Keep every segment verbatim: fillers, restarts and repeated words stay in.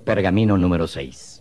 Pergamino número seis.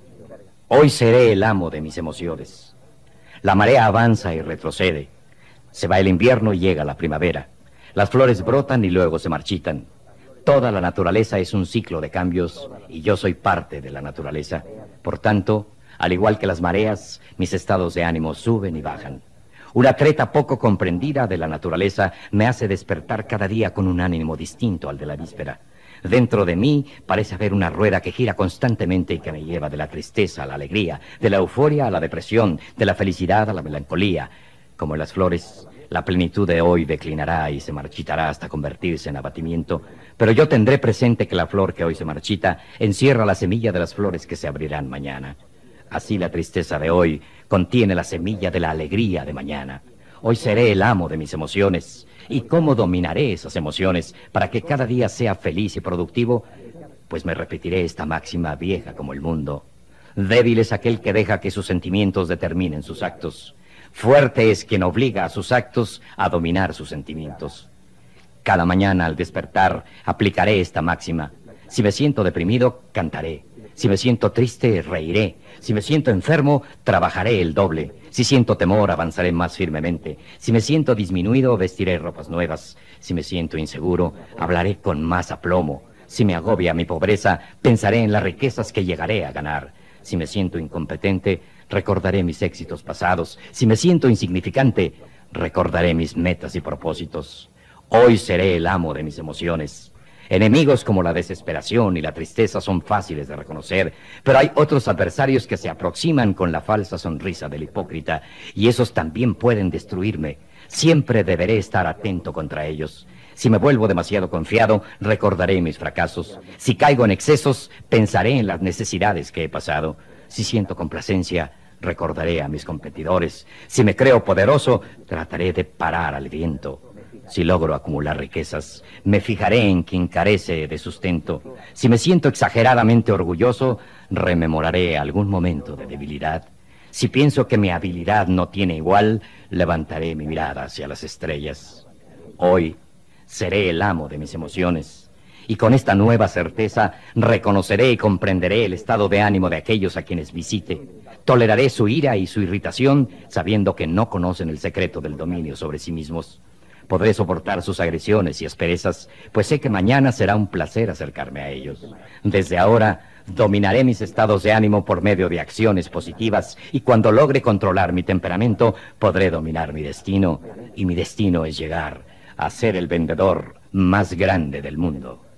Hoy seré el amo de mis emociones. La marea avanza y retrocede. Se va el invierno y llega la primavera. Las flores brotan y luego se marchitan. Toda la naturaleza es un ciclo de cambios y yo soy parte de la naturaleza. Por tanto, al igual que las mareas, mis estados de ánimo suben y bajan. Una treta poco comprendida de la naturaleza me hace despertar cada día con un ánimo distinto al de la víspera. Dentro de mí parece haber una rueda que gira constantemente y que me lleva de la tristeza a la alegría, de la euforia a la depresión, de la felicidad a la melancolía. Como en las flores, la plenitud de hoy declinará y se marchitará hasta convertirse en abatimiento, pero yo tendré presente que la flor que hoy se marchita encierra la semilla de las flores que se abrirán mañana. Así la tristeza de hoy contiene la semilla de la alegría de mañana. Hoy seré el amo de mis emociones. ¿Y cómo dominaré esas emociones para que cada día sea feliz y productivo? Pues me repetiré esta máxima vieja como el mundo. Débil es aquel que deja que sus sentimientos determinen sus actos. Fuerte es quien obliga a sus actos a dominar sus sentimientos. Cada mañana al despertar aplicaré esta máxima. Si me siento deprimido, cantaré. Si me siento triste, reiré. Si me siento enfermo, trabajaré el doble. Si siento temor, avanzaré más firmemente. Si me siento disminuido, vestiré ropas nuevas. Si me siento inseguro, hablaré con más aplomo. Si me agobia mi pobreza, pensaré en las riquezas que llegaré a ganar. Si me siento incompetente, recordaré mis éxitos pasados. Si me siento insignificante, recordaré mis metas y propósitos. Hoy seré el amo de mis emociones. Enemigos como la desesperación y la tristeza son fáciles de reconocer, pero hay otros adversarios que se aproximan con la falsa sonrisa del hipócrita, y esos también pueden destruirme. Siempre deberé estar atento contra ellos. Si me vuelvo demasiado confiado, recordaré mis fracasos. Si caigo en excesos, pensaré en las necesidades que he pasado. Si siento complacencia, recordaré a mis competidores. Si me creo poderoso, trataré de parar al viento. Si logro acumular riquezas, me fijaré en quien carece de sustento. Si me siento exageradamente orgulloso, rememoraré algún momento de debilidad. Si pienso que mi habilidad no tiene igual, levantaré mi mirada hacia las estrellas. Hoy seré el amo de mis emociones. Y con esta nueva certeza, reconoceré y comprenderé el estado de ánimo de aquellos a quienes visite. Toleraré su ira y su irritación, sabiendo que no conocen el secreto del dominio sobre sí mismos. Podré soportar sus agresiones y asperezas, pues sé que mañana será un placer acercarme a ellos. Desde ahora, dominaré mis estados de ánimo por medio de acciones positivas, y cuando logre controlar mi temperamento, podré dominar mi destino, y mi destino es llegar a ser el vendedor más grande del mundo.